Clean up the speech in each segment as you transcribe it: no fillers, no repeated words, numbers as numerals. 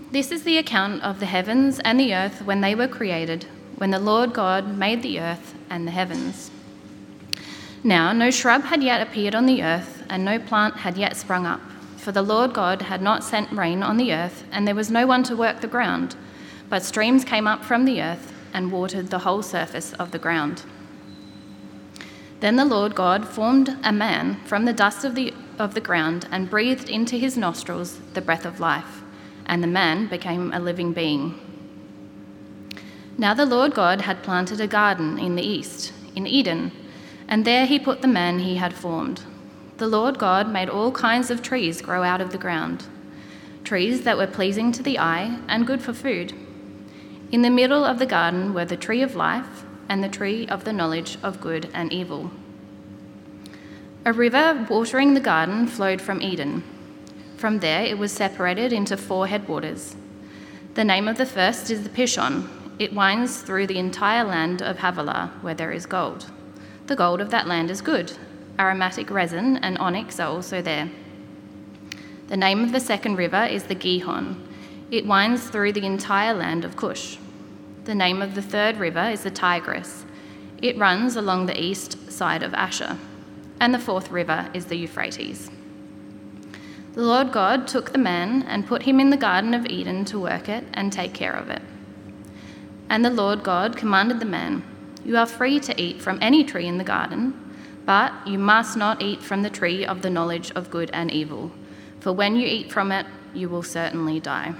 This is the account of the heavens and the earth when they were created, when the Lord God made the earth and the heavens. Now no shrub had yet appeared on the earth, and no plant had yet sprung up, for the Lord God had not sent rain on the earth, and there was no one to work the ground. But streams came up from the earth and watered the whole surface of the ground. Then the Lord God formed a man from the dust of the ground and breathed into his nostrils the breath of life, and the man became a living being. Now the Lord God had planted a garden in the east, in Eden, and there he put the man he had formed. The Lord God made all kinds of trees grow out of the ground, trees that were pleasing to the eye and good for food. In the middle of the garden were the tree of life and the tree of the knowledge of good and evil. A river watering the garden flowed from Eden. From there it was separated into 4 headwaters. The name of the first is the Pishon. It winds through the entire land of Havilah, where there is gold. The gold of that land is good. Aromatic resin and onyx are also there. The name of the second river is the Gihon. It winds through the entire land of Cush. The name of the third river is the Tigris. It runs along the east side of Asher. And the fourth river is the Euphrates. The Lord God took the man and put him in the Garden of Eden to work it and take care of it. And the Lord God commanded the man, "You are free to eat from any tree in the garden, but you must not eat from the tree of the knowledge of good and evil, for when you eat from it, you will certainly die."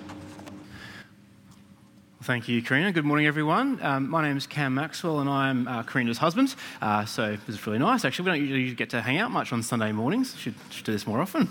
Thank you, Karina. Good morning, everyone. My name is Cam Maxwell, and I'm Karina's husband. So this is really nice. Actually, we don't usually get to hang out much on Sunday mornings. Should do this more often.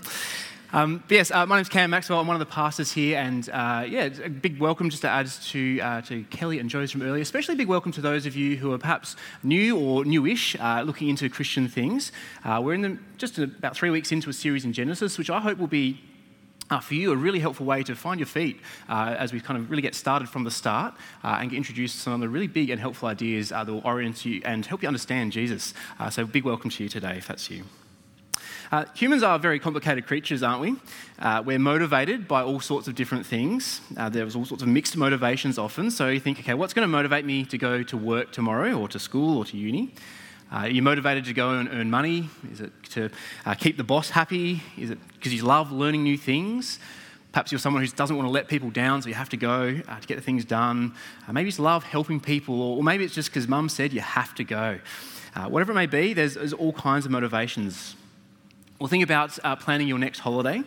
My name's Cam Maxwell. I'm one of the pastors here, and it's a big welcome just to add to Kelly and Joe's from earlier. Especially a big welcome to those of you who are perhaps new or newish, looking into Christian things. We're just about 3 weeks into a series in Genesis, which I hope will be for you a really helpful way to find your feet as we kind of really get started from the start and get introduced to some of the really big and helpful ideas that will orient you and help you understand Jesus. So big welcome to you today if that's you. Humans are very complicated creatures, aren't we? We're motivated by all sorts of different things. There's all sorts of mixed motivations often. So you think, okay, what's going to motivate me to go to work tomorrow or to school or to uni? Are you motivated to go and earn money? Is it to keep the boss happy? Is it because you love learning new things? Perhaps you're someone who doesn't want to let people down, so you have to go to get the things done. Maybe it's love helping people, or maybe it's just because mum said you have to go. Whatever it may be, there's all kinds of motivations. Well, think about planning your next holiday.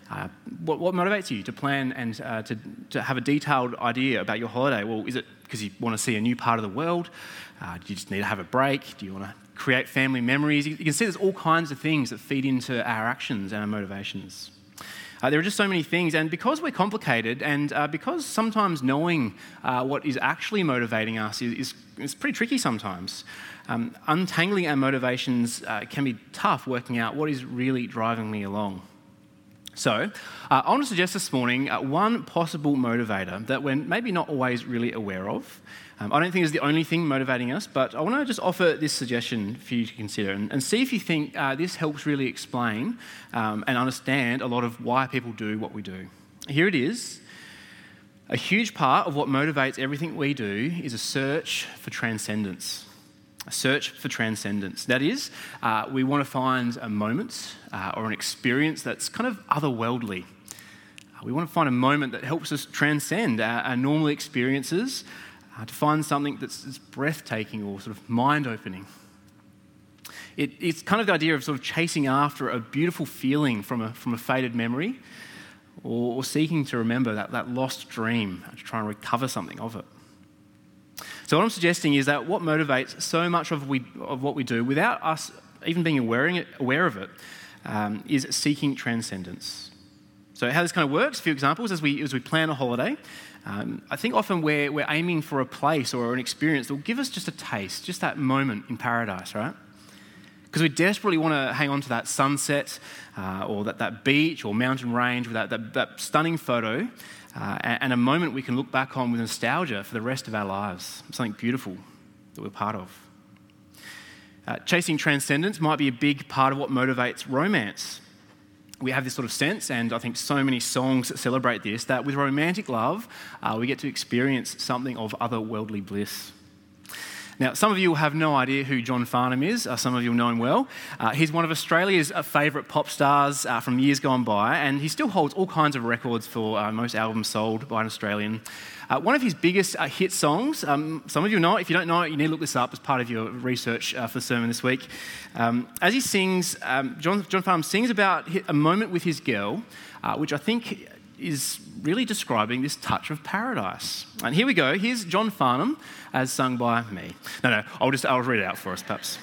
What motivates you to plan and to have a detailed idea about your holiday? Well, is it because you want to see a new part of the world? Do you just need to have a break? Do you want to create family memories? You can see there's all kinds of things that feed into our actions and our motivations. There are just so many things, and because we're complicated and because sometimes knowing what is actually motivating us is pretty tricky sometimes. Untangling our motivations can be tough, working out what is really driving me along. So, I want to suggest this morning one possible motivator that we're maybe not always really aware of. I don't think it's the only thing motivating us, but I want to just offer this suggestion for you to consider and see if you think this helps really explain and understand a lot of why people do what we do. Here it is. A huge part of what motivates everything we do is a search for transcendence. A search for transcendence. That is, we want to find a moment or an experience that's kind of otherworldly. We want to find a moment that helps us transcend our normal experiences, to find something that's breathtaking or sort of mind-opening. It's kind of the idea of sort of chasing after a beautiful feeling from a faded memory, or seeking to remember that lost dream, to try and recover something of it. So what I'm suggesting is that what motivates so much of what we do, without us even being aware of it, is seeking transcendence. So how this kind of works, a few examples, as we plan a holiday. I think often we're aiming for a place or an experience that will give us just a taste, just that moment in paradise, right? Because we desperately want to hang on to that sunset or that beach or mountain range with that stunning photo and a moment we can look back on with nostalgia for the rest of our lives, something beautiful that we're part of. Chasing transcendence might be a big part of what motivates romance. we have this sort of sense, and I think so many songs that celebrate this, that with romantic love, we get to experience something of otherworldly bliss. Now, some of you will have no idea who John Farnham is. Some of you will know him well. He's one of Australia's favourite pop stars from years gone by, and he still holds all kinds of records for most albums sold by an Australian. One of his biggest hit songs, some of you know it. If you don't know it, you need to look this up as part of your research for the sermon this week. As he sings, John Farnham sings about a moment with his girl, which I think is really describing this touch of paradise. And here we go. Here's John Farnham as sung by me. No, I'll read it out for us, perhaps.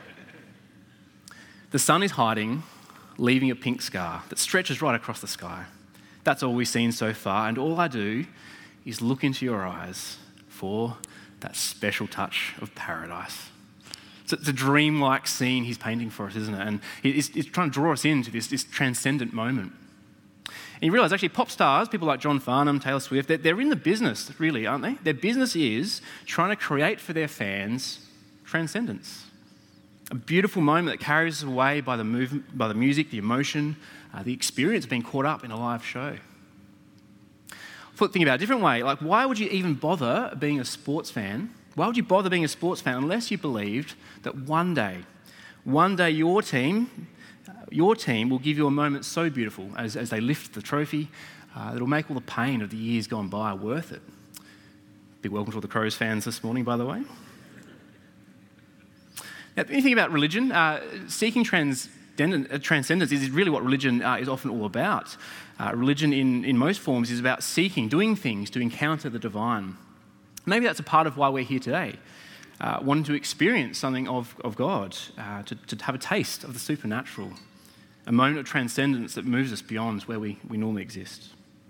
The sun is hiding, leaving a pink scar that stretches right across the sky. That's all we've seen so far, and all I do is look into your eyes for that special touch of paradise. So it's a dreamlike scene he's painting for us, isn't it? And he's trying to draw us into this transcendent moment. And you realise, actually, pop stars, people like John Farnham, Taylor Swift, they're in the business, really, aren't they? Their business is trying to create for their fans transcendence. A beautiful moment that carries us away by the movement, by the music, the emotion, the experience of being caught up in a live show. Think about it a different way. Like, why would you even bother being a sports fan? Why would you bother being a sports fan unless you believed that one day your team will give you a moment so beautiful as they lift the trophy that'll make all the pain of the years gone by worth it. Big welcome to all the Crows fans this morning, by the way. Now, if you think about religion, seeking transcendence is really what religion is often all about. Religion in most forms is about seeking, doing things to encounter the divine. Maybe that's a part of why we're here today, wanting to experience something of God, to have a taste of the supernatural, a moment of transcendence that moves us beyond where we normally exist.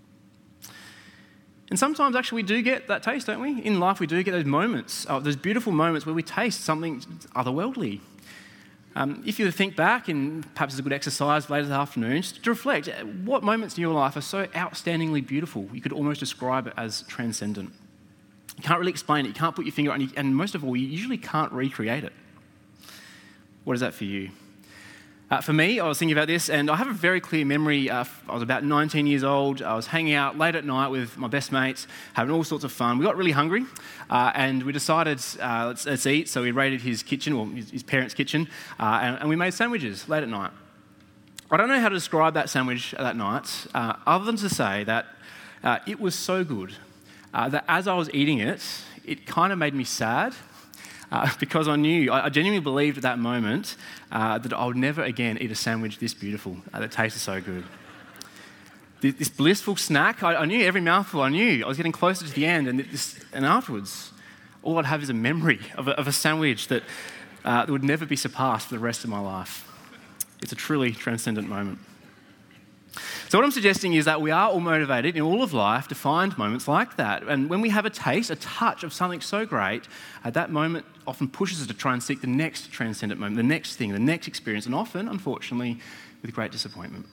And sometimes actually we do get that taste, don't we? In life we do get those moments, those beautiful moments where we taste something otherworldly. If you think back, and perhaps it's a good exercise later this afternoon, just to reflect, what moments in your life are so outstandingly beautiful, you could almost describe it as transcendent. You can't really explain it, you can't put your finger on it, and most of all, you usually can't recreate it. What is that for you? For me, I was thinking about this, and I have a very clear memory. I was about 19 years old. I was hanging out late at night with my best mates, having all sorts of fun. We got really hungry, and we decided, let's eat. So we raided his kitchen, or his parents' kitchen, and we made sandwiches late at night. I don't know how to describe that sandwich that night, other than to say that it was so good that as I was eating it, it kind of made me sad. Because I genuinely believed at that moment that I would never again eat a sandwich this beautiful, that tasted so good. This blissful snack, I knew every mouthful, I knew I was getting closer to the end, and afterwards, all I'd have is a memory of a sandwich that would never be surpassed for the rest of my life. It's a truly transcendent moment. So what I'm suggesting is that we are all motivated in all of life to find moments like that. And when we have a taste, a touch of something so great, that moment often pushes us to try and seek the next transcendent moment, the next thing, the next experience, and often, unfortunately, with great disappointment.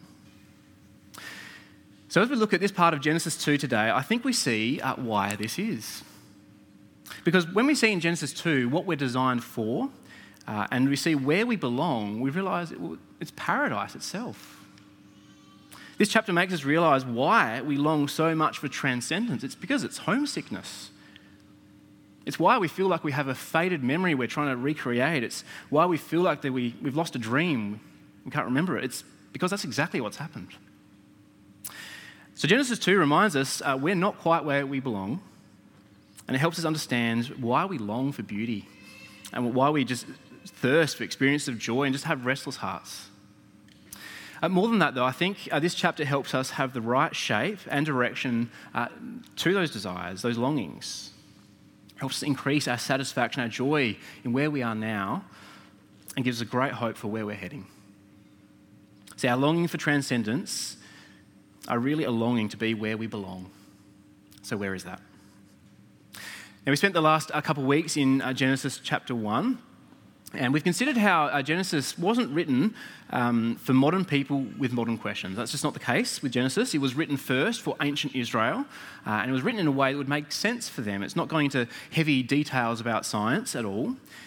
So as we look at this part of Genesis 2 today, I think we see why this is. Because when we see in Genesis 2 what we're designed for, and we see where we belong, we realise it's paradise itself. This chapter makes us realise why we long so much for transcendence. It's because it's homesickness. It's why we feel like we have a faded memory we're trying to recreate. It's why we feel like that we've lost a dream, we can't remember it. It's because that's exactly what's happened. So Genesis 2 reminds us we're not quite where we belong, and it helps us understand why we long for beauty and why we just thirst for experiences of joy and just have restless hearts. More than that, though, I think this chapter helps us have the right shape and direction to those desires, those longings. It helps us increase our satisfaction, our joy in where we are now, and gives us a great hope for where we're heading. See, our longing for transcendence are really a longing to be where we belong. So where is that? Now, we spent the last couple of weeks in Genesis chapter 1, and we've considered how Genesis wasn't written for modern people with modern questions. That's just not the case with Genesis. It was written first for ancient Israel, and it was written in a way that would make sense for them. It's not going into heavy details about science at all.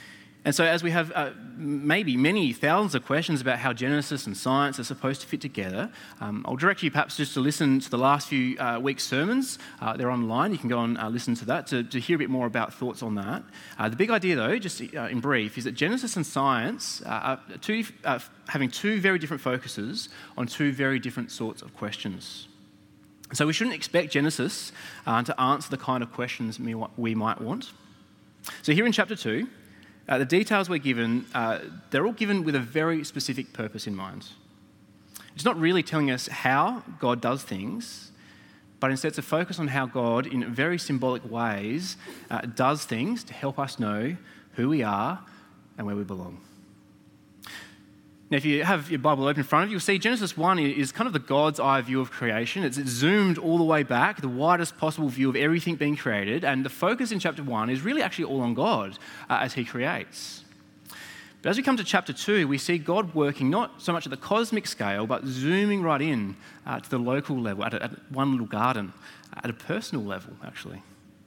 And so as we have maybe many thousands of questions about how Genesis and science are supposed to fit together, I'll direct you perhaps just to listen to the last few weeks' sermons. They're online. You can go and listen to that to hear a bit more about thoughts on that. The big idea, though, just in brief, is that Genesis and science are having two very different focuses on two very different sorts of questions. So we shouldn't expect Genesis to answer the kind of questions we might want. So here in chapter 2, the details we're given, they're all given with a very specific purpose in mind. It's not really telling us how God does things, but instead it's a focus on how God, in very symbolic ways, does things to help us know who we are and where we belong. Now, if you have your Bible open in front of you, you'll see Genesis 1 is kind of the God's eye view of creation. It's zoomed all the way back, the widest possible view of everything being created, and the focus in chapter 1 is really actually all on God as he creates. But as we come to chapter 2, we see God working not so much at the cosmic scale, but zooming right in to the local level, at one little garden, at a personal level, actually.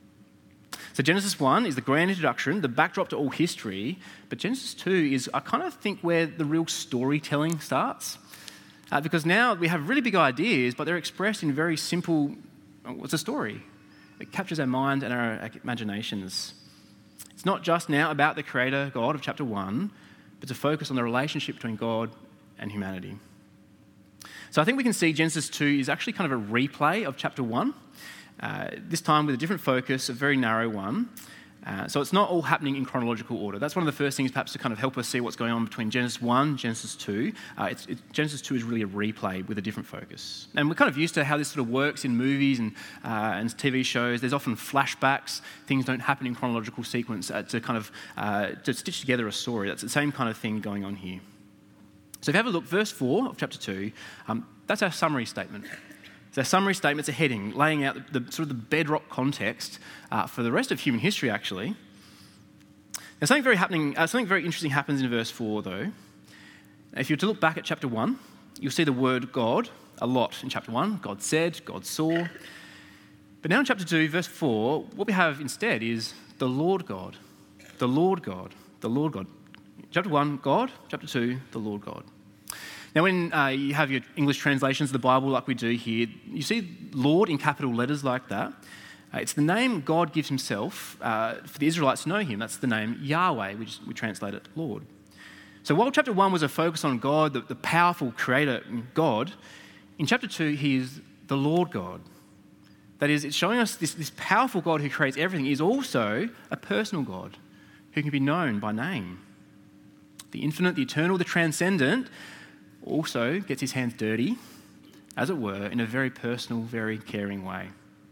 So Genesis 1 is the grand introduction, the backdrop to all history, but Genesis 2 is, I kind of think, where the real storytelling starts. Because now we have really big ideas, but they're expressed in very simple, it's a story. It captures our mind and our imaginations. It's not just now about the Creator, God, of chapter 1, but to focus on the relationship between God and humanity. So I think we can see Genesis 2 is actually kind of a replay of chapter 1, this time with a different focus, a very narrow one. So it's not all happening in chronological order. That's one of the first things perhaps to kind of help us see what's going on between Genesis 1 and Genesis 2. Genesis 2 is really a replay with a different focus. And we're kind of used to how this sort of works in movies and TV shows. There's often flashbacks. Things don't happen in chronological sequence to kind of to stitch together a story. That's the same kind of thing going on here. So if you have a look, verse 4 of chapter 2, that's our summary statement. So our summary statement's a heading, laying out the sort of the bedrock context for the rest of human history, actually. Now, something very interesting happens in verse 4, though. If you were to look back at chapter 1, you'll see the word God a lot in chapter 1. God said, God saw. But now in chapter 2, verse 4, what we have instead is the Lord God. The Lord God. The Lord God. Chapter 1, God. Chapter 2, the Lord God. Now, when you have your English translations of the Bible like we do here, you see Lord in capital letters like that. It's the name God gives himself for the Israelites to know him. That's the name Yahweh, which we translate it Lord. So while chapter 1 was a focus on God, the powerful creator God, in chapter 2 he is the Lord God. That is, it's showing us this powerful God who creates everything is also a personal God who can be known by name. The infinite, the eternal, the transcendent also gets his hands dirty, as it were, in a very personal, very caring way.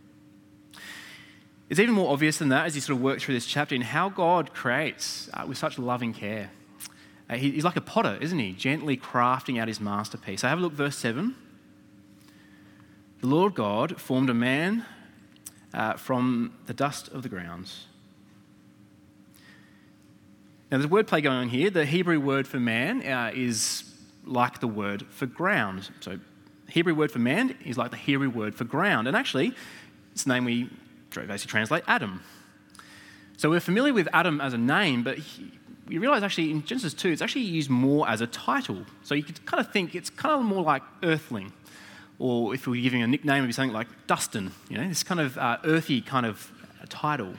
It's even more obvious than that as you sort of work through this chapter in how God creates with such loving care. He's like a potter, isn't he? Gently crafting out his masterpiece. So have a look, verse 7. The Lord God formed a man from the dust of the ground. Now, there's a wordplay going on here. The Hebrew word for man is like the word for ground. So Hebrew word for man is like the Hebrew word for ground. And actually, it's the name we basically translate Adam. So we're familiar with Adam as a name, but we realise actually in Genesis 2, it's actually used more as a title. So you could kind of think it's kind of more like earthling. Or if we were giving a nickname, it would be something like Dustin, this kind of earthy kind of title.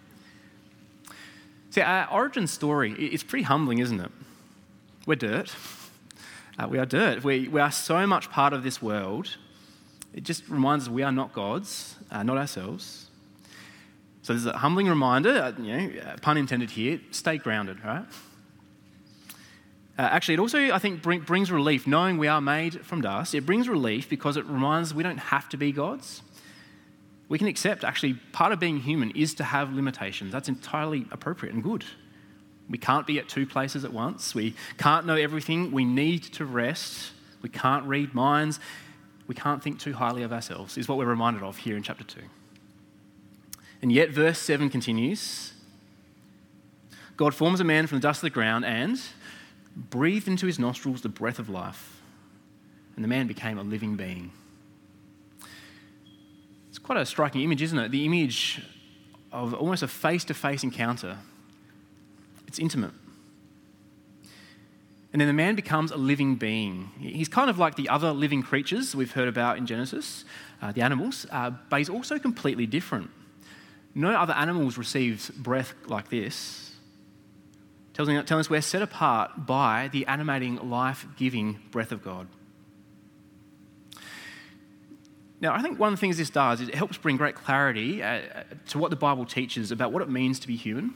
See, our origin story, it's pretty humbling, isn't it? We're dirt. We are dirt. We are so much part of this world. It just reminds us we are not gods, not ourselves. So there's a humbling reminder, pun intended here, stay grounded, right? Actually, it also, I think, brings relief, knowing we are made from dust. It brings relief because it reminds us we don't have to be gods. We can accept, actually, part of being human is to have limitations. That's entirely appropriate and good. We can't be at two places at once. We can't know everything. We need to rest. We can't read minds. We can't think too highly of ourselves, is what we're reminded of here in chapter 2. And yet, verse 7 continues. God forms a man from the dust of the ground and breathed into his nostrils the breath of life, and the man became a living being. It's quite a striking image, isn't it? The image of almost a face-to-face encounter. It's intimate. And then the man becomes a living being. He's kind of like the other living creatures we've heard about in Genesis, the animals, but he's also completely different. No other animals receives breath like this. Telling us we're set apart by the animating, life-giving breath of God. Now, I think one of the things this does is it helps bring great clarity to what the Bible teaches about what it means to be human.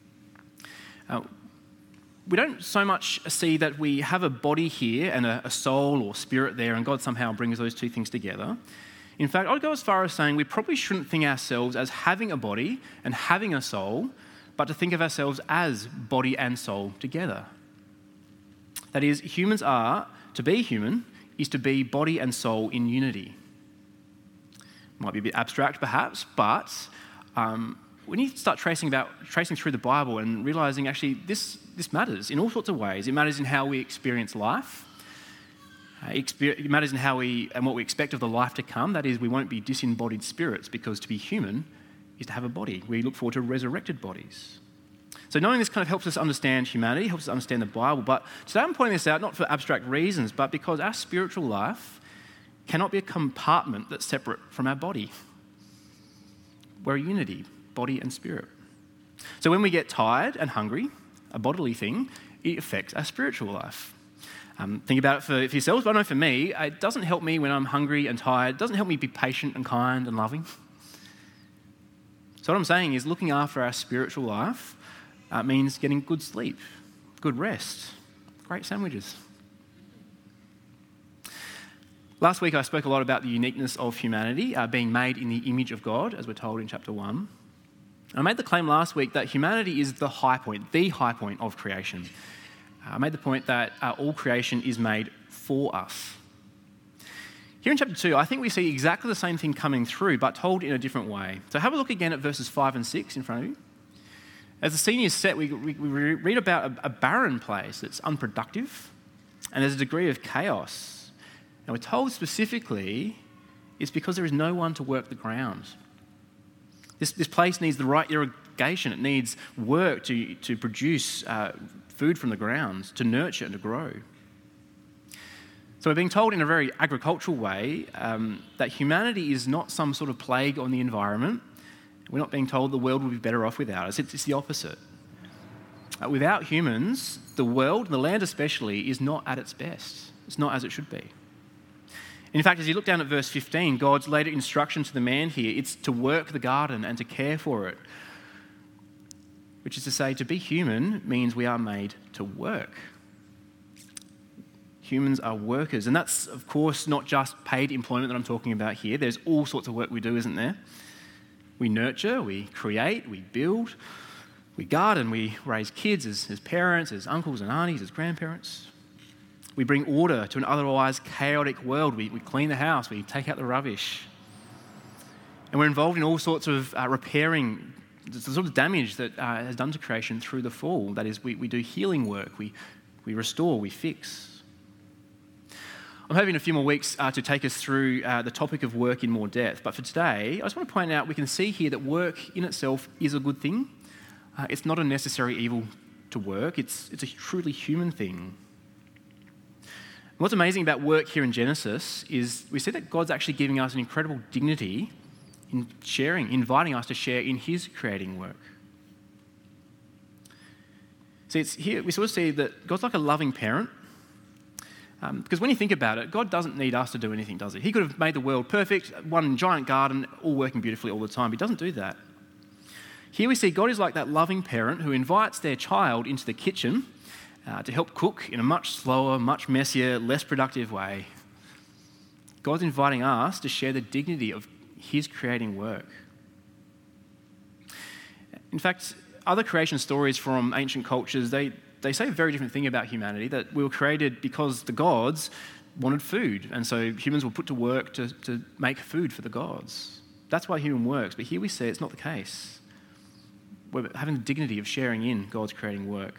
We don't so much see that we have a body here and a soul or spirit there, and God somehow brings those two things together. In fact, I'd go as far as saying we probably shouldn't think ourselves as having a body and having a soul, but to think of ourselves as body and soul together. That is, to be human is to be body and soul in unity. Might be a bit abstract perhaps, but when you start tracing through the Bible and realising actually this matters in all sorts of ways. It matters in how we experience life. It matters in what we expect of the life to come. That is, we won't be disembodied spirits, because to be human is to have a body. We look forward to resurrected bodies. So knowing this kind of helps us understand humanity, helps us understand the Bible. But today I'm pointing this out not for abstract reasons, but because our spiritual life cannot be a compartment that's separate from our body. We're a unity, body and spirit. So when we get tired and hungry, a bodily thing, it affects our spiritual life. Think about it for yourselves, but I know for me, it doesn't help me when I'm hungry and tired. It doesn't help me be patient and kind and loving. So what I'm saying is looking after our spiritual life means getting good sleep, good rest, great sandwiches. Last week I spoke a lot about the uniqueness of humanity being made in the image of God, as we're told in chapter 1. I made the claim last week that humanity is the high point of creation. I made the point that all creation is made for us. Here in chapter 2, I think we see exactly the same thing coming through, but told in a different way. So have a look again at verses 5 and 6 in front of you. As the scene is set, we read about a barren place that's unproductive, and there's a degree of chaos. And we're told specifically it's because there is no one to work the ground. This place needs the right irrigation. It needs work to produce food from the ground, to nurture and to grow. So we're being told in a very agricultural way that humanity is not some sort of plague on the environment. We're not being told the world would be better off without us. It's the opposite. Without humans, the world, the land especially, is not at its best. It's not as it should be. In fact, as you look down at verse 15, God's later instruction to the man here, it's to work the garden and to care for it. Which is to say, to be human means we are made to work. Humans are workers. And that's, of course, not just paid employment that I'm talking about here. There's all sorts of work we do, isn't there? We nurture, we create, we build, we garden, we raise kids as parents, as uncles and aunties, as grandparents. We bring order to an otherwise chaotic world. We clean the house, we take out the rubbish. And we're involved in all sorts of repairing the sort of damage that has done to creation through the fall. That is, we do healing work, we restore, we fix. I'm hoping a few more weeks to take us through the topic of work in more depth. But for today, I just want to point out we can see here that work in itself is a good thing. It's not a necessary evil to work. It's a truly human thing. And what's amazing about work here in Genesis is we see that God's actually giving us an incredible dignity in sharing, inviting us to share in his creating work. See, it's here we sort of see that God's like a loving parent. Because when you think about it, God doesn't need us to do anything, does he? He could have made the world perfect, one giant garden, all working beautifully all the time. He doesn't do that. Here we see God is like that loving parent who invites their child into the kitchen to help cook in a much slower, much messier, less productive way. God's inviting us to share the dignity of his creating work. In fact, other creation stories from ancient cultures, they say a very different thing about humanity, that we were created because the gods wanted food, and so humans were put to work to make food for the gods. That's why human works, but here we see it's not the case. We're having the dignity of sharing in God's creating work.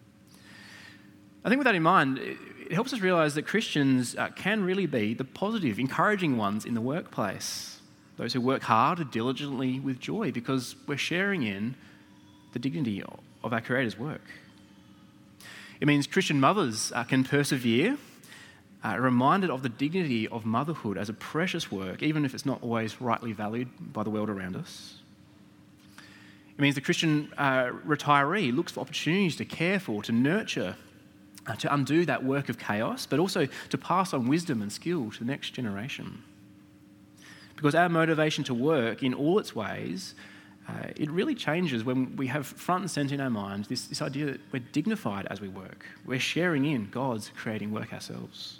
I think with that in mind, it helps us realise that Christians can really be the positive, encouraging ones in the workplace. Those who work hard, diligently, with joy, because we're sharing in the dignity of our Creator's work. It means Christian mothers can persevere, reminded of the dignity of motherhood as a precious work, even if it's not always rightly valued by the world around us. It means the Christian retiree looks for opportunities to care for, to nurture, to undo that work of chaos, but also to pass on wisdom and skill to the next generation. Because our motivation to work in all its ways, it really changes when we have front and centre in our minds this idea that we're dignified as we work. We're sharing in God's creating work ourselves.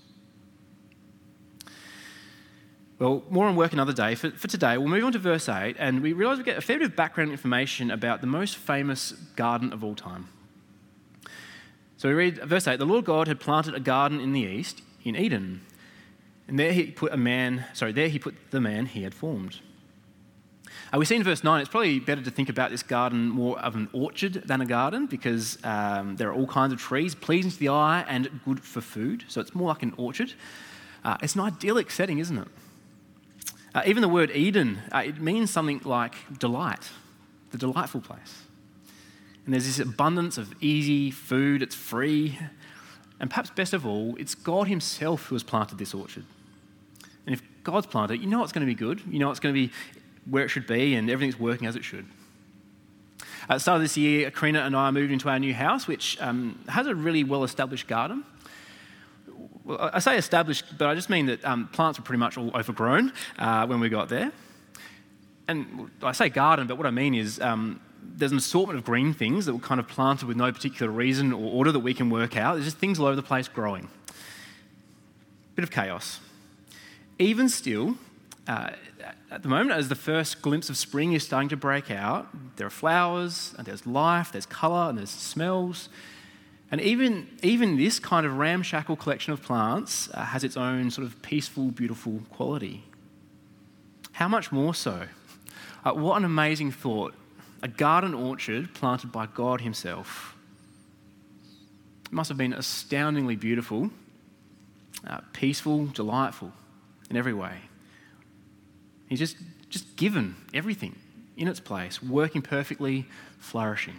Well, more on work another day. For today, we'll move on to verse 8, and we realise we get a fair bit of background information about the most famous garden of all time. So we read verse 8, the Lord God had planted a garden in the east, in Eden, and there he put the man he had formed. We see in verse 9, it's probably better to think about this garden more of an orchard than a garden, because there are all kinds of trees, pleasing to the eye and good for food. So it's more like an orchard. It's an idyllic setting, isn't it? Even the word Eden, it means something like delight, the delightful place. And there's this abundance of easy food, it's free. And perhaps best of all, it's God himself who has planted this orchard. And if God's planted it, you know it's going to be good. You know it's going to be where it should be and everything's working as it should. At the start of this year, Karina and I moved into our new house, which has a really well-established garden. Well, I say established, but I just mean that plants were pretty much all overgrown when we got there. And I say garden, but what I mean is there's an assortment of green things that were kind of planted with no particular reason or order that we can work out. There's just things all over the place growing. Bit of chaos. Even still, at the moment, as the first glimpse of spring is starting to break out, there are flowers, and there's life, there's colour, and there's smells. And even this kind of ramshackle collection of plants has its own sort of peaceful, beautiful quality. How much more so? What an amazing thought. A garden orchard planted by God himself. It must have been astoundingly beautiful, peaceful, delightful in every way. He's just given everything in its place, working perfectly, flourishing.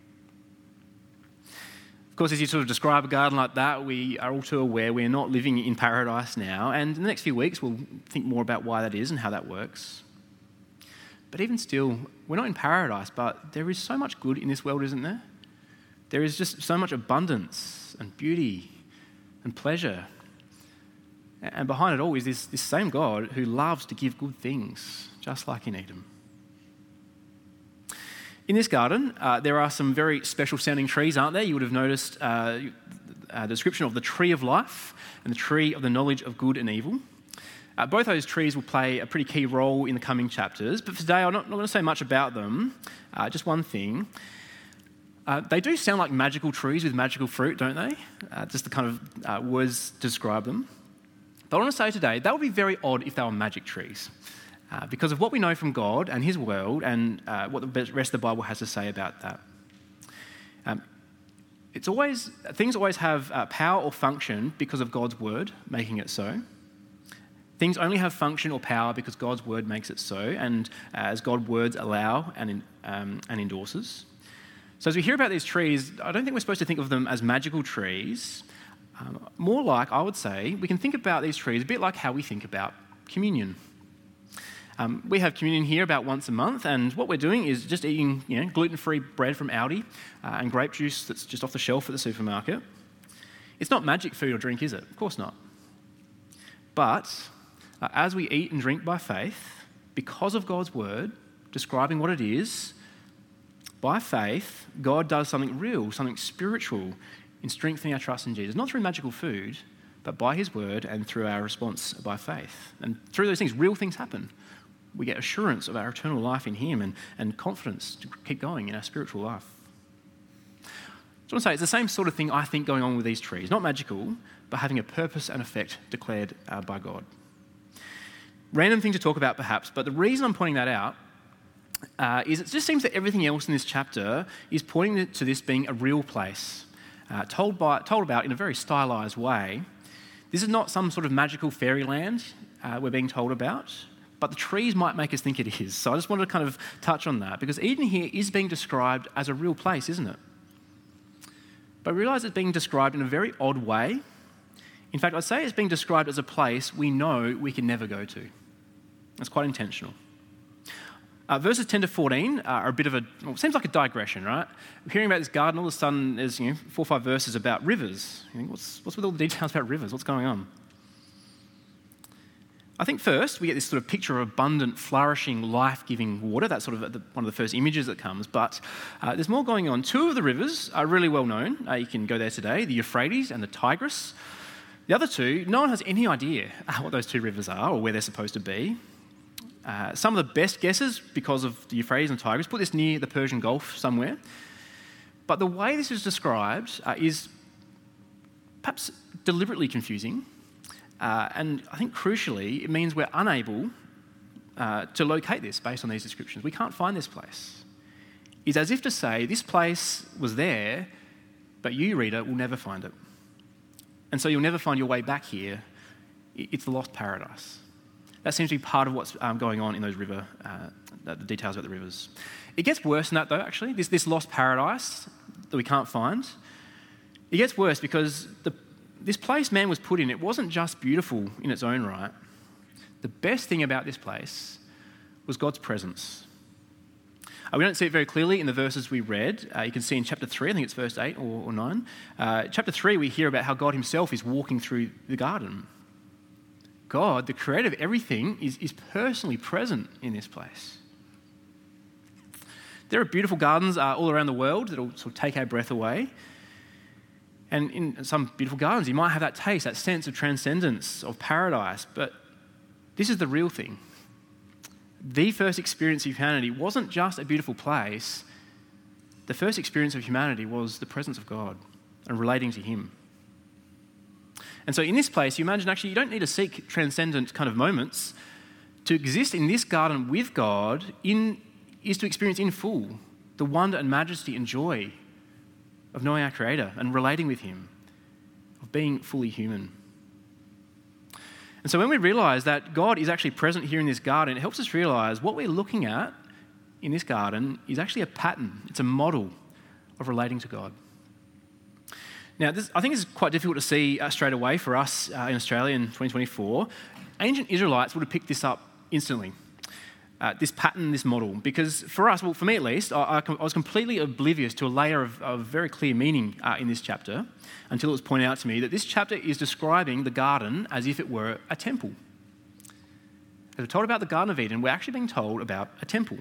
Of course, as you sort of describe a garden like that, we are all too aware we're not living in paradise now, and in the next few weeks we'll think more about why that is and how that works. But even still, we're not in paradise, but there is so much good in this world, isn't there? There is just so much abundance and beauty and pleasure. And behind it all is this same God who loves to give good things, just like in Eden. In this garden, there are some very special sounding trees, aren't there? You would have noticed the description of the tree of life and the tree of the knowledge of good and evil. Both those trees will play a pretty key role in the coming chapters, but for today I'm not going to say much about them. Just one thing. They do sound like magical trees with magical fruit, don't they? Just the kind of words to describe them. But I want to say today, that would be very odd if they were magic trees. Because of what we know from God and his world and what the rest of the Bible has to say about that. Things always have power or function because of God's word making it so. Things only have function or power because God's word makes it so, and as God's words allow and endorses. So as we hear about these trees, I don't think we're supposed to think of them as magical trees. More like, I would say, we can think about these trees a bit like how we think about communion. We have communion here about once a month, and what we're doing is just eating, gluten-free bread from Aldi and grape juice that's just off the shelf at the supermarket. It's not magic food or drink, is it? Of course not. But as we eat and drink by faith, because of God's word describing what it is, by faith, God does something real, something spiritual in strengthening our trust in Jesus. Not through magical food, but by his word and through our response by faith. And through those things, real things happen. We get assurance of our eternal life in him and confidence to keep going in our spiritual life. So I want to say it's the same sort of thing I think going on with these trees. Not magical, but having a purpose and effect declared by God. Random thing to talk about perhaps, but the reason I'm pointing that out is it just seems that everything else in this chapter is pointing to this being a real place, told about in a very stylized way. This is not some sort of magical fairyland we're being told about, but the trees might make us think it is. So I just wanted to kind of touch on that, because Eden here is being described as a real place, isn't it? but we realise it's being described in a very odd way. In fact, I'd say it's being described as a place we know we can never go to. That's quite intentional. Verses 10 to 14 are a bit of a, well, it seems like a digression, right? We're hearing about this garden, all of a sudden there's 4 or 5 verses about rivers. You think, what's with all the details about rivers? What's going on? I think first we get this sort of picture of abundant, flourishing, life-giving water. That's sort of one of the first images that comes. But there's more going on. 2 of the rivers are really well known. You can go there today, the Euphrates and the Tigris. The other 2, no one has any idea what those 2 rivers are or where they're supposed to be. Some of the best guesses, because of the Euphrates and Tigris, put this near the Persian Gulf somewhere. But the way this is described is perhaps deliberately confusing. And I think crucially, it means we're unable to locate this based on these descriptions. We can't find this place. It's as if to say, this place was there, but you, reader, will never find it. And so you'll never find your way back here. It's the lost paradise. That seems to be part of what's going on in those the details about the rivers. It gets worse than that, though, actually. This lost paradise that we can't find, it gets worse because this place man was put in, it wasn't just beautiful in its own right. The best thing about this place was God's presence. We don't see it very clearly in the verses we read. You can see in chapter 3, I think it's verse 8 or 9. Chapter 3, we hear about how God himself is walking through the garden. God, the creator of everything, is personally present in this place. There are beautiful gardens all around the world that will sort of take our breath away. And in some beautiful gardens, you might have that taste, that sense of transcendence, of paradise. But this is the real thing. The first experience of humanity wasn't just a beautiful place. The first experience of humanity was the presence of God and relating to him. And so in this place, you imagine actually you don't need to seek transcendent kind of moments. To exist in this garden with God is to experience in full the wonder and majesty and joy of knowing our Creator and relating with him, of being fully human. And so when we realise that God is actually present here in this garden, it helps us realise what we're looking at in this garden is actually a pattern. It's a model of relating to God. Now, I think this is quite difficult to see straight away for us in Australia in 2024. Ancient Israelites would have picked this up instantly, this pattern, this model, because for us, well, for me at least, I was completely oblivious to a layer of very clear meaning in this chapter until it was pointed out to me that this chapter is describing the garden as if it were a temple. As we're told about the Garden of Eden, we're actually being told about a temple.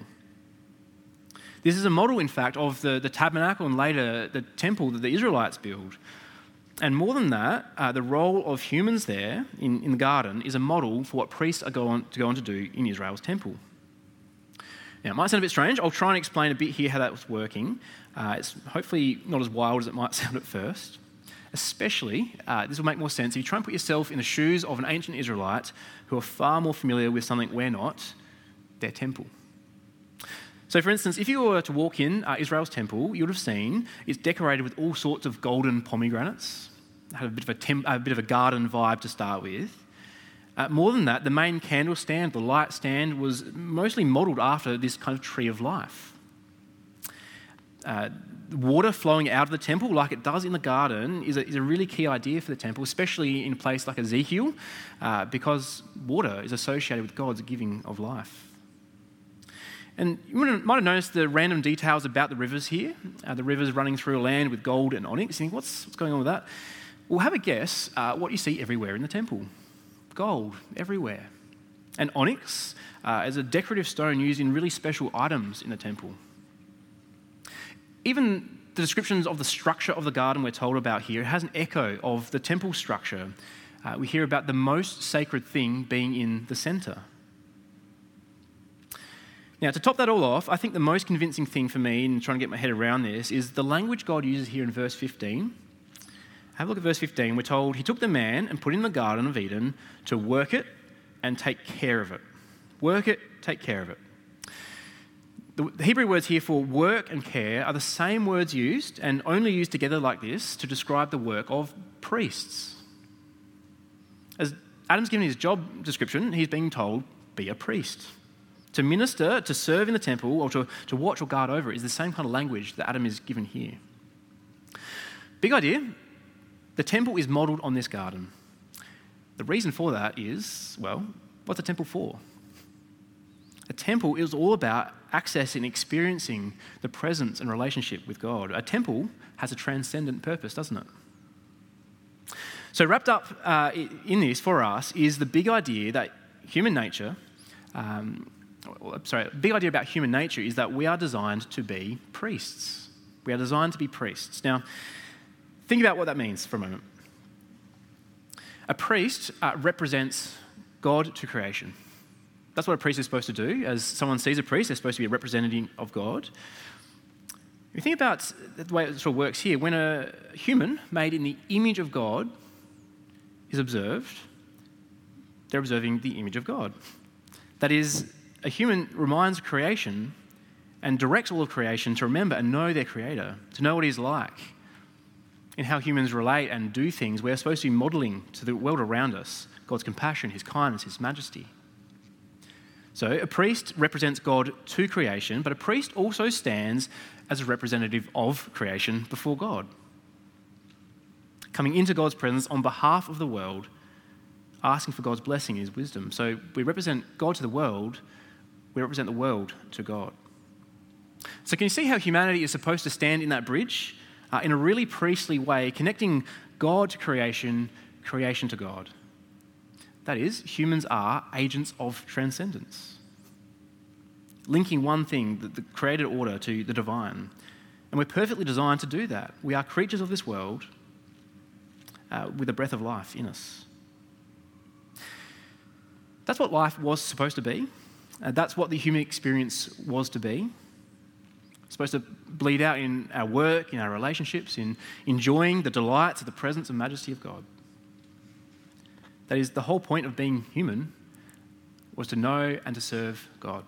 This is a model, in fact, of the tabernacle and later the temple that the Israelites build. And more than that, the role of humans there in the garden is a model for what priests are going to do in Israel's temple. Now, it might sound a bit strange. I'll try and explain a bit here how that was working. It's hopefully not as wild as it might sound at first. Especially, this will make more sense if you try and put yourself in the shoes of an ancient Israelite who are far more familiar with something we're not, their temple. So, for instance, if you were to walk in Israel's temple, you would have seen it's decorated with all sorts of golden pomegranates. It had a bit of a garden vibe to start with. More than that, the main candle stand, the light stand, was mostly modelled after this kind of tree of life. Water flowing out of the temple, like it does in the garden, is a really key idea for the temple, especially in a place like Ezekiel, because water is associated with God's giving of life. And you might have noticed the random details about the rivers here, the rivers running through a land with gold and onyx. You think, what's going on with that? Well, have a guess what you see everywhere in the temple. Gold, everywhere. And onyx is a decorative stone used in really special items in the temple. Even the descriptions of the structure of the garden we're told about here has an echo of the temple structure. We hear about the most sacred thing being in the centre. Now, to top that all off, I think the most convincing thing for me in trying to get my head around this is the language God uses here in verse 15. Have a look at verse 15. We're told, he took the man and put him in the Garden of Eden to work it and take care of it. Work it, take care of it. The Hebrew words here for work and care are the same words used and only used together like this to describe the work of priests. As Adam's given his job description, he's being told, be a priest. To minister, to serve in the temple, or to watch or guard over it is the same kind of language that Adam is given here. Big idea, the temple is modelled on this garden. The reason for that is, well, what's a temple for? A temple is all about accessing and experiencing the presence and relationship with God. A temple has a transcendent purpose, doesn't it? So wrapped up in this for us is the big idea that human nature, big idea about human nature is that we are designed to be priests. We are designed to be priests. Now, think about what that means for a moment. A priest represents God to creation. That's what a priest is supposed to do. As someone sees a priest, they're supposed to be a representative of God. If you think about the way it sort of works here, when a human made in the image of God is observed, they're observing the image of God. That is, a human reminds creation and directs all of creation to remember and know their Creator, to know what He's like. In how humans relate and do things, we're supposed to be modelling to the world around us God's compassion, His kindness, His majesty. So a priest represents God to creation, but a priest also stands as a representative of creation before God, coming into God's presence on behalf of the world, asking for God's blessing, His wisdom. So we represent God to the world, we represent the world to God. So can you see how humanity is supposed to stand in that bridge in a really priestly way, connecting God to creation, creation to God? That is, humans are agents of transcendence, linking one thing, the created order, to the divine. And we're perfectly designed to do that. We are creatures of this world with a breath of life in us. That's what life was supposed to be. That's what the human experience was to be. It's supposed to bleed out in our work, in our relationships, in enjoying the delights of the presence and majesty of God. That is, the whole point of being human was to know and to serve God.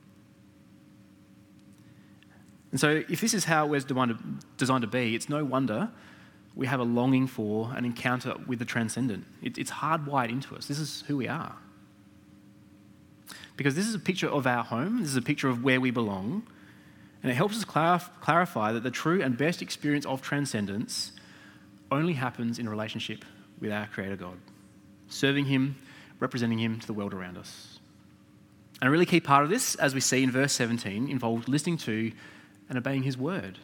And so if this is how we're designed to be, it's no wonder we have a longing for an encounter with the transcendent. It's hardwired into us. This is who we are. Because this is a picture of our home. This is a picture of where we belong. And it helps us clarify that the true and best experience of transcendence only happens in relationship with our Creator God, serving Him, representing Him to the world around us. And a really key part of this, as we see in verse 17, involved listening to and obeying His word.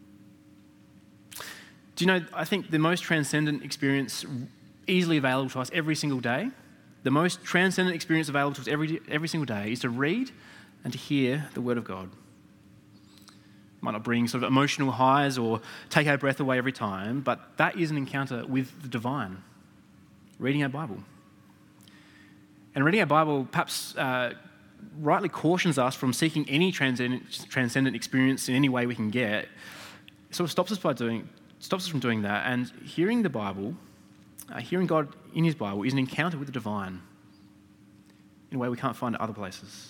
Do you know, I think the most transcendent experience easily available to us every single day, the most transcendent experience available to us every single day is to read and to hear the word of God. Might not bring sort of emotional highs or take our breath away every time, but that is an encounter with the divine, reading our Bible. And reading our Bible perhaps rightly cautions us from seeking any transcendent experience in any way we can get. It sort of stops us from doing that. And hearing the Bible, hearing God in His Bible, is an encounter with the divine in a way we can't find at other places.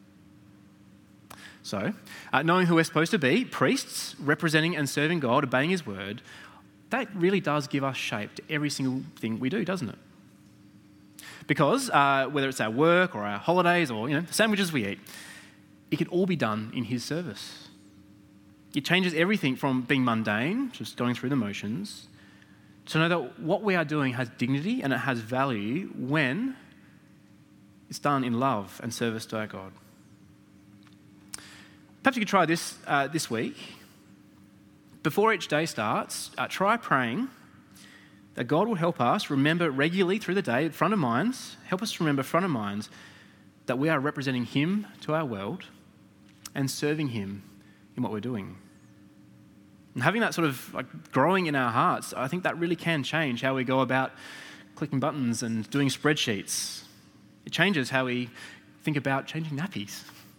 So, knowing who we're supposed to be, priests, representing and serving God, obeying His word, that really does give us shape to every single thing we do, doesn't it? Because whether it's our work or our holidays or the sandwiches we eat, it can all be done in His service. It changes everything from being mundane, just going through the motions, to know that what we are doing has dignity and it has value when it's done in love and service to our God. Perhaps you could try this this week. Before each day starts, try praying that God will help us remember regularly through the day, front of minds, help us remember front of minds that we are representing Him to our world and serving Him in what we're doing. And having that sort of growing in our hearts, I think that really can change how we go about clicking buttons and doing spreadsheets. It changes how we think about changing nappies.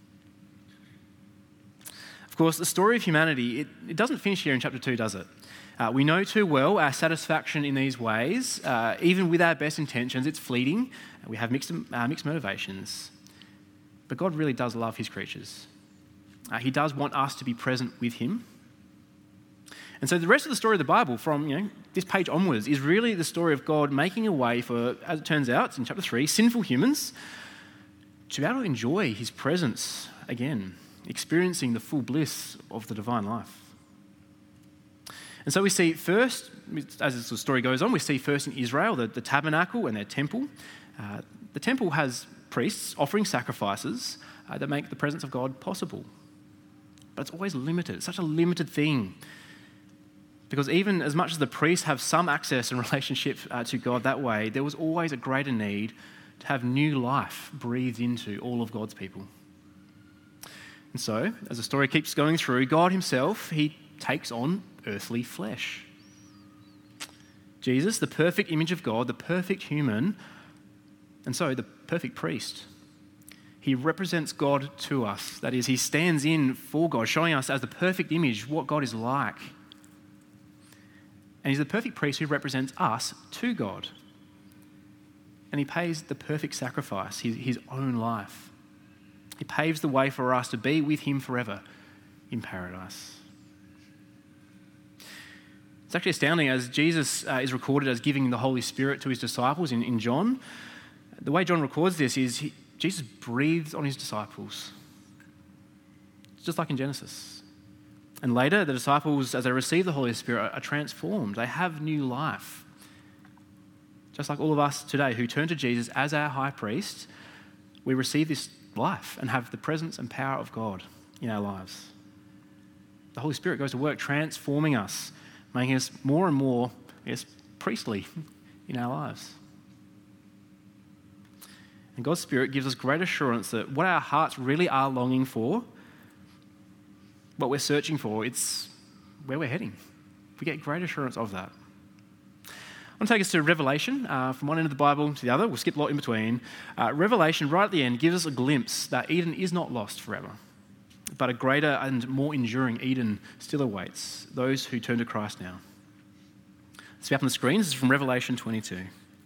Of course, the story of humanity, it doesn't finish here in chapter 2, does it? We know too well our satisfaction in these ways, even with our best intentions, it's fleeting. We have mixed motivations. But God really does love His creatures. He does want us to be present with Him. And so the rest of the story of the Bible from this page onwards is really the story of God making a way for, as it turns out, in chapter 3, sinful humans to be able to enjoy His presence again, experiencing the full bliss of the divine life. And so we see first, as the story goes on, we see first in Israel the tabernacle and their temple. The temple has priests offering sacrifices that make the presence of God possible. But it's always limited. It's such a limited thing. Because even as much as the priests have some access and relationship to God that way, there was always a greater need to have new life breathed into all of God's people. And so, as the story keeps going through, God himself, he takes on earthly flesh. Jesus, the perfect image of God, the perfect human, and so the perfect priest. He represents God to us. That is, he stands in for God, showing us as the perfect image what God is like. And he's the perfect priest who represents us to God. And he pays the perfect sacrifice, his own life. He paves the way for us to be with him forever in paradise. It's actually astounding as Jesus is recorded as giving the Holy Spirit to his disciples in John. The way John records this is Jesus breathes on his disciples. It's just like in Genesis. And later, the disciples, as they receive the Holy Spirit, are transformed. They have new life. Just like all of us today who turn to Jesus as our high priest, we receive this life and have the presence and power of God in our lives. The Holy Spirit goes to work transforming us, making us more and more, priestly in our lives. And God's Spirit gives us great assurance that what our hearts really are longing for, what we're searching for, it's where we're heading. We get great assurance of that. I want to take us to Revelation, from one end of the Bible to the other. We'll skip a lot in between. Revelation, right at the end, gives us a glimpse that Eden is not lost forever, but a greater and more enduring Eden still awaits those who turn to Christ now. It's up on the screen. This is from Revelation 22.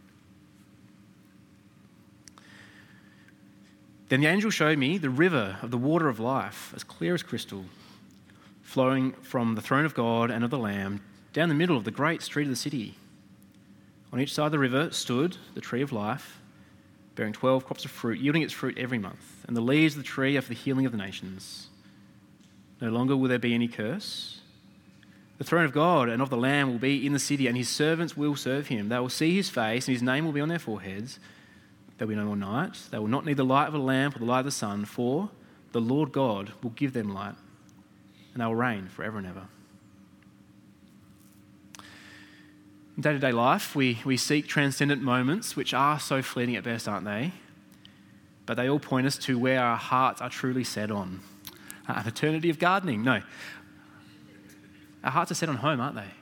Then the angel showed me the river of the water of life, as clear as crystal, flowing from the throne of God and of the Lamb down the middle of the great street of the city. On each side of the river stood the tree of life, bearing 12 crops of fruit, yielding its fruit every month. And the leaves of the tree are for the healing of the nations. No longer will there be any curse. The throne of God and of the Lamb will be in the city, and his servants will serve him. They will see his face, and his name will be on their foreheads. There will be no more night. They will not need the light of a lamp or the light of the sun, for the Lord God will give them light, and they will reign forever and ever. In day-to-day life, we seek transcendent moments which are so fleeting at best, aren't they? But they all point us to where our hearts are truly set on. An eternity of gardening? No. Our hearts are set on home, aren't they?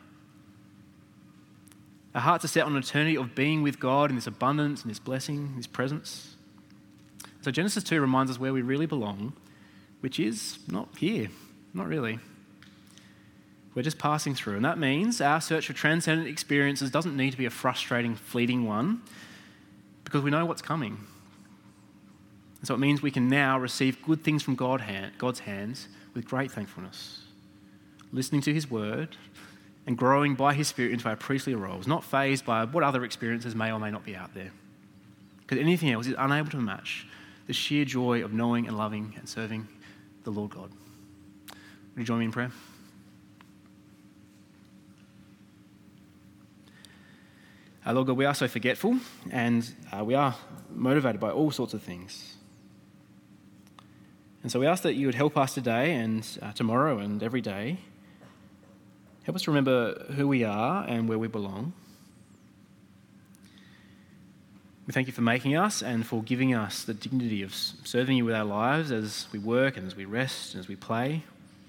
Our hearts are set on an eternity of being with God in this abundance and this blessing, this presence. So Genesis 2 reminds us where we really belong, which is not here, not really. We're just passing through. And that means our search for transcendent experiences doesn't need to be a frustrating, fleeting one, because we know what's coming. And so it means we can now receive good things from God's hands with great thankfulness, listening to his word and growing by his Spirit into our priestly roles, not fazed by what other experiences may or may not be out there. Because anything else is unable to match the sheer joy of knowing and loving and serving the Lord God. Would you join me in prayer? Lord God, we are so forgetful, and we are motivated by all sorts of things. And so we ask that you would help us today and tomorrow and every day. Help us remember who we are and where we belong. We thank you for making us and for giving us the dignity of serving you with our lives as we work and as we rest and as we play.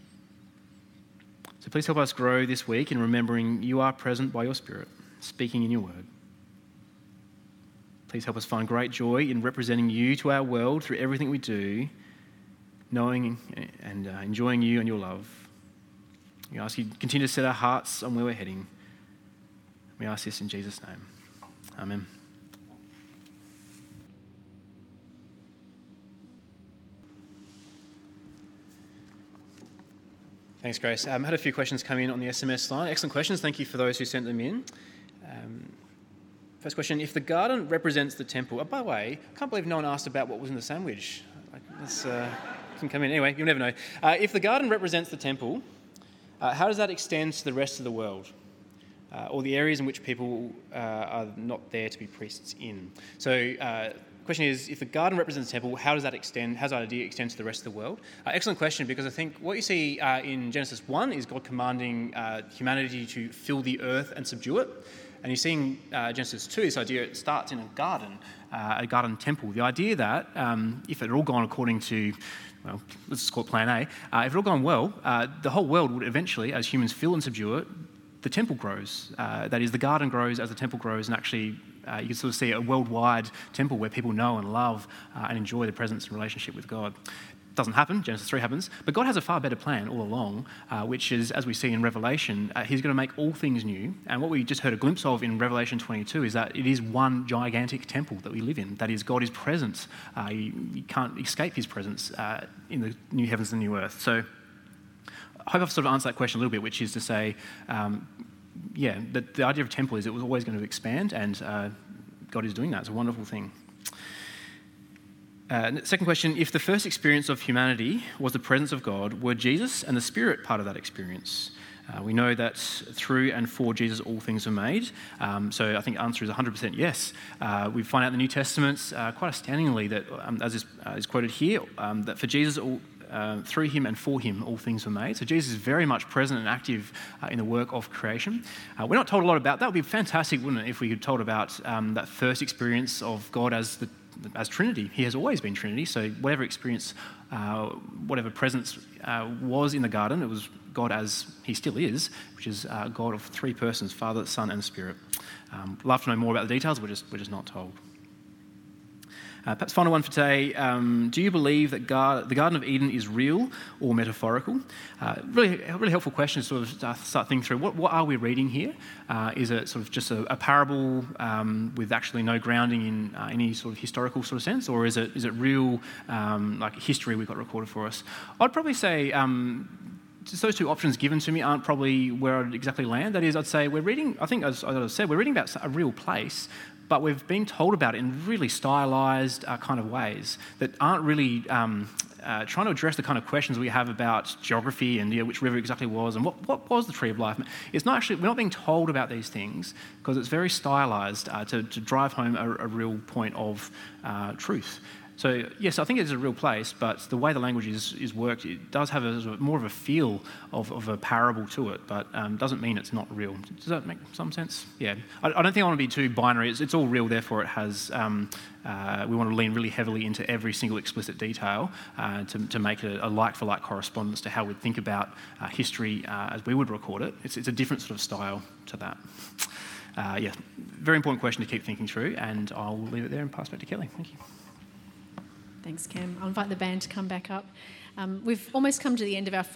So please help us grow this week in remembering you are present by your Spirit, speaking in your word. Please help us find great joy in representing you to our world through everything we do, knowing and enjoying you and your love. We ask you to continue to set our hearts on where we're heading. We ask this in Jesus' name. Amen. Thanks, Grace. I had a few questions come in on the SMS line. Excellent questions. Thank you for those who sent them in. First question, if the garden represents the temple... Oh, by the way, I can't believe no one asked about what was in the sandwich. This can come in. Anyway, you'll never know. If the garden represents the temple, how does that extend to the rest of the world? Or the areas in which people are not there to be priests in? So the question is, if the garden represents the temple, how does that idea extend to the rest of the world? Excellent question, because I think what you see in Genesis 1 is God commanding humanity to fill the earth and subdue it. And you see in Genesis 2, this idea, it starts in a garden temple. The idea that if it had all gone according to, well, let's just call it plan A, if it had all gone well, the whole world would eventually, as humans fill and subdue it, the temple grows. That is, the garden grows as the temple grows, and actually you can sort of see a worldwide temple where people know and love and enjoy the presence and relationship with God. Doesn't happen, Genesis 3 happens, but God has a far better plan all along, which is, as we see in Revelation, he's going to make all things new. And what we just heard a glimpse of in Revelation 22 is that it is one gigantic temple that we live in. That is, God is present. You can't escape his presence in the new heavens and new earth. So I hope I've sort of answered that question a little bit, which is to say, that the idea of temple is it was always going to expand, and God is doing that. It's a wonderful thing. Second question, if the first experience of humanity was the presence of God, were Jesus and the Spirit part of that experience? We know that through and for Jesus all things were made. So I think the answer is 100% yes. We find out in the New Testament quite astoundingly that, as is quoted here, that for Jesus, through him and for him all things were made. So Jesus is very much present and active in the work of creation. We're not told a lot about that. It would be fantastic, wouldn't it, if we could told about that first experience of God as Trinity. He has always been Trinity, so whatever experience, whatever presence was in the garden, it was God as he still is, which is God of three persons, Father, Son and Spirit. Love to know more about the details, we're just not told. Perhaps final one for today. Do you believe that the Garden of Eden is real or metaphorical? Really helpful question to sort of start thinking through. What are we reading here? Is it sort of just a parable with actually no grounding in any sort of historical sort of sense, or is it real like history we've got recorded for us? I'd probably say just those two options given to me aren't probably where I'd exactly land. That is, I'd say we're reading, I think as I said, we're reading about a real place, but we've been told about it in really stylised kind of ways that aren't really trying to address the kind of questions we have about geography and which river exactly was and what was the tree of life. It's not actually, we're not being told about these things because it's very stylised to drive home a real point of truth. So yes, I think it's a real place, but the way the language is worked, it does have more of a feel of a parable to it, but doesn't mean it's not real. Does that make some sense? Yeah. I don't think I want to be too binary. It's all real, therefore it has, we want to lean really heavily into every single explicit detail to make it a like-for-like correspondence to how we'd think about history as we would record it. It's a different sort of style to that. Very important question to keep thinking through, and I'll leave it there and pass back to Kelly. Thank you. Thanks, Cam. I'll invite the band to come back up. We've almost come to the end of our